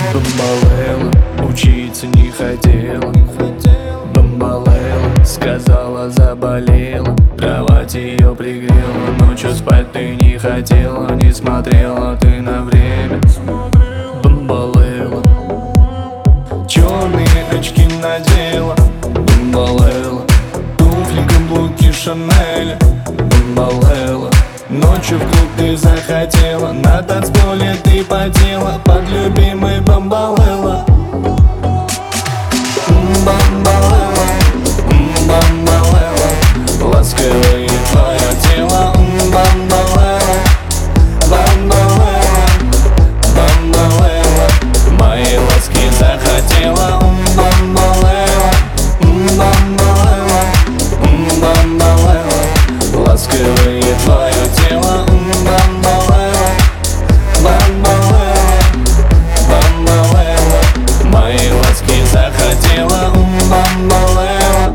Бомбалейла учиться не хотела. Бомбалейла сказала, заболела. Кровать ее пригрела, ночью спать ты не хотела. Не смотрела ты на время. Бомбалейла черные очки надела. Бомбалейла туфли, каблуки Шанеля. Бомбалейла ночью в клуб ты захотела. На танцполе ты потела под любимый Бомбалейла. Бомбалейла, Бомбалейла, ласковое твое тело. Бомбалейла, Бомбалейла, Бомбалейла, мои ласки захотела. Бомбалейла, Бомбалейла, Бомбалейла, ласковое твое тело. Бомбалейла, Бомбалейла, Бомбалейла, мои ласки захотела. Бомбалейла.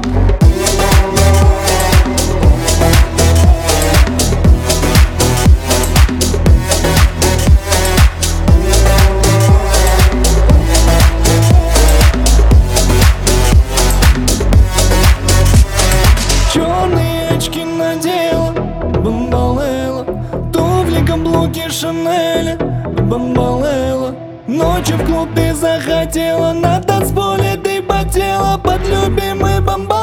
Черные очки надела. Бомбалейла туфли, каблуки Шанеля. Бомбалейла ночью в клуб ты захотела. На танцполе ты потела под любимый Бомбалейла.